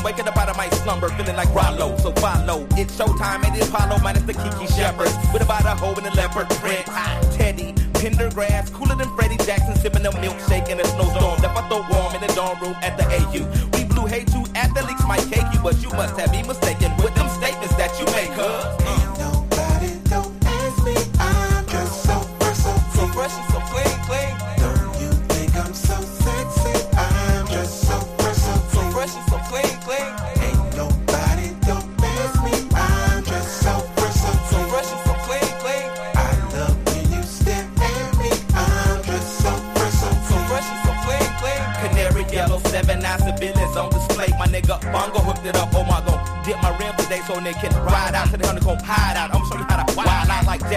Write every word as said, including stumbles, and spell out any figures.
waking up out of my slumber, feeling like Rollo. So follow, it's showtime at the Apollo, minus the Kiki Shepherds. With about a hoe in the leopard print. Teddy, Pendergrass, cooler than Freddie Jackson, sipping a milkshake in a snowstorm. Left I throw warm in the dorm room at the A U. We blew hay to athletes might cake you, but you must have me mistaken with them statements that you make, huh? Ain't nobody, don't ask me, I'm just so versatile. So fresh and so clean, clean. Don't you think I'm so sexy? I'm just so versatile. So fresh and so clean, clean. Ain't nobody, don't ask me, I'm just so versatile. So fresh and so clean, clean. I love when you stare at me, I'm just so versatile. So fresh and so clean, clean. Canary yellow, seven nine civilians on display. My nigga Bongo whipped it up. Oh my god, dip my rim today so they can ride out to the honeycomb hide out. I'm show you how to wild out like that.